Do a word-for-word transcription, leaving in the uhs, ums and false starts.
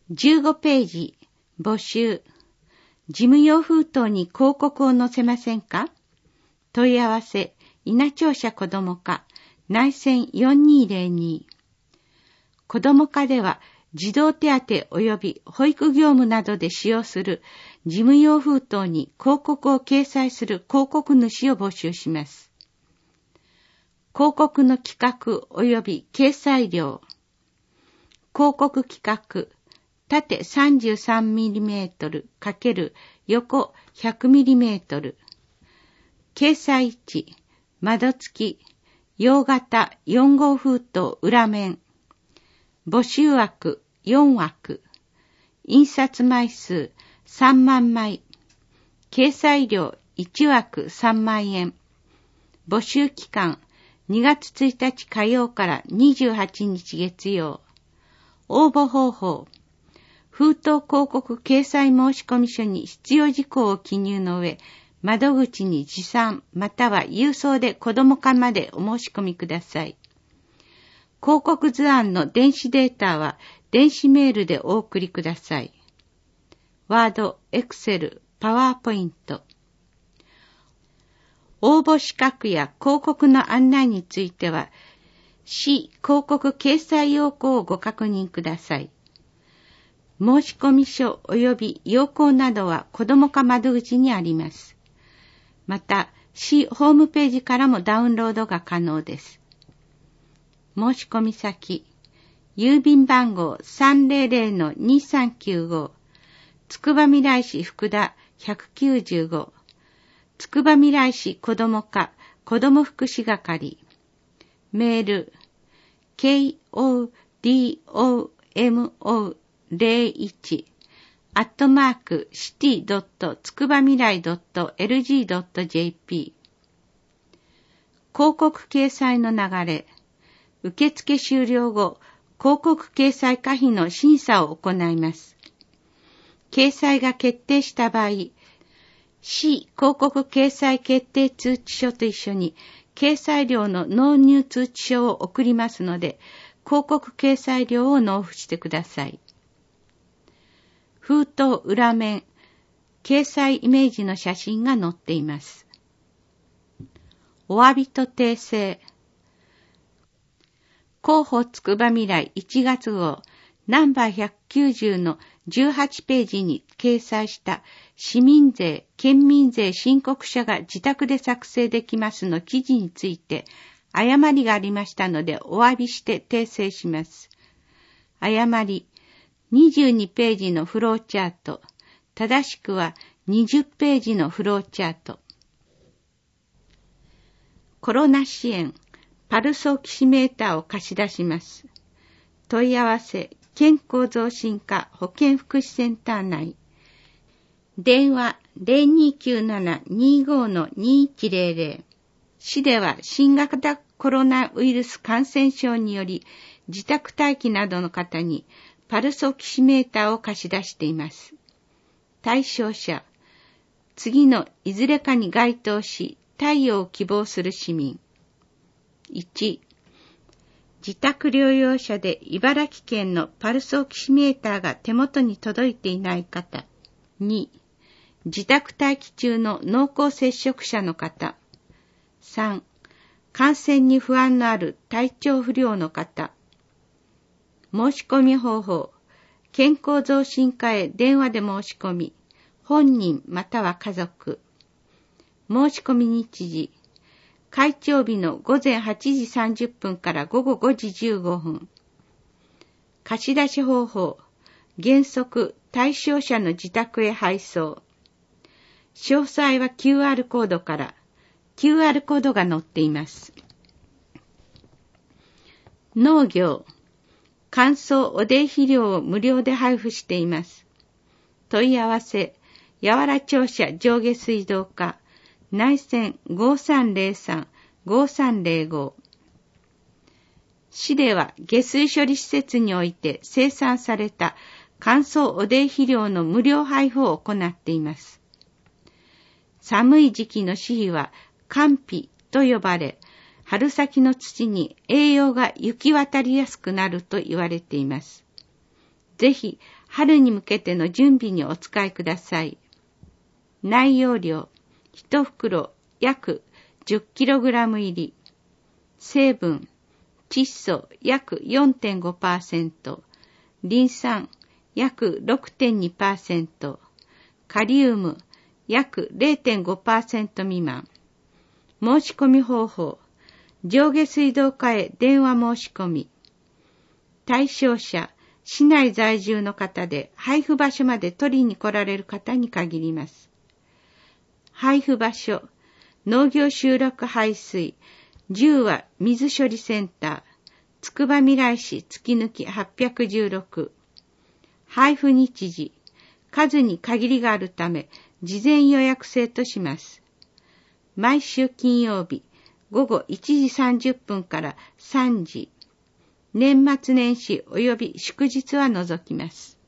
じゅうごページ、募集。事務用封筒に広告を載せませんか？問い合わせ、稲庁舎子ども課、内線よんにーぜろに。子ども課では、児童手当及び保育業務などで使用する事務用封筒に広告を掲載する広告主を募集します。広告の企画及び掲載料。広告企画、縦 さんじゅうさんミリメートル×横 ひゃくミリメートル。掲載位置、窓付き、洋型よん号封筒裏面。募集枠よん枠。印刷枚数さんまんまい。掲載料いち枠さんまんえん。募集期間にがつついたち火曜からにじゅうはちにち月曜。応募方法。封筒広告掲載申込書に必要事項を記入の上、窓口に持参または郵送で子ども課までお申し込みください。広告図案の電子データは電子メールでお送りください。ワード、エクセル、パワーポイント。応募資格や広告の案内については、市広告掲載要項をご確認ください。申込書及び要項などは子ども課窓口にあります。また、市ホームページからもダウンロードが可能です。申込先、郵便番号 さんぜろぜろのにさんきゅうご、つくばみらい市福田ひゃくきゅうじゅうご、つくばみらい市子ども課子ども福祉係。メール、ケーオーディーオーエムオーゼロいち アットマークシティドットつくばみらいドットエルジードットジェーピー。広告掲載の流れ。受付終了後、広告掲載可否の審査を行います。掲載が決定した場合、市広告掲載決定通知書と一緒に掲載料の納入通知書を送りますので、広告掲載料を納付してください。封筒裏面、掲載イメージの写真が載っています。お詫びと訂正。広報つくばみらいいちがつ号ナンバーひゃくきゅうじゅうのじゅうはちページに掲載した市民税、県民税申告書が自宅で作成できますの記事について誤りがありましたのでお詫びして訂正します。誤り、にじゅうにページのフローチャート、正しくはにじゅうページのフローチャート。コロナ支援、パルスオキシメーターを貸し出します。問い合わせ、健康増進課保健福祉センター内。電話 ゼロにきゅうなな にーご のにいちゼロゼロ。市では新型コロナウイルス感染症により自宅待機などの方にパルスオキシメーターを貸し出しています。対象者、次のいずれかに該当し、貸与を希望する市民。いち、自宅療養者で茨城県のパルスオキシメーターが手元に届いていない方。に、自宅待機中の濃厚接触者の方。さん、感染に不安のある体調不良の方。申し込み方法、健康増進課へ電話で申し込み、本人または家族。申し込み日時、開庁日のごぜんはちじさんじゅっぷんからごごごじじゅうごふん。貸し出し方法、原則対象者の自宅へ配送。詳細は キューアール コードから、キューアール コードが載っています。農業、乾燥おでい肥料を無料で配布しています。問い合わせ、やわら庁舎上下水道課、内線 ごさんぜろさん ごさんぜろご。市では下水処理施設において生産された乾燥おでい肥料の無料配布を行っています。寒い時期の施肥は乾肥と呼ばれ、春先の土に栄養が行き渡りやすくなると言われています。 ぜひ春に向けての準備にお使いください。内容量、いち袋約 じゅっキログラム 入り。成分、窒素約 よんてんごパーセント、リン酸約 ろくてんにパーセント、カリウム約 れいてんごパーセント 未満。申し込み方法、上下水道課へ電話申し込み。対象者、市内在住の方で配布場所まで取りに来られる方に限ります。配布場所、農業集落排水、じゅうわ水処理センター、つくばみらい市月抜はっぴゃくじゅうろく。配布日時、数に限りがあるため、事前予約制とします。毎週金曜日、午後いちじさんじゅっぷんからさんじ。年末年始及び祝日は除きます。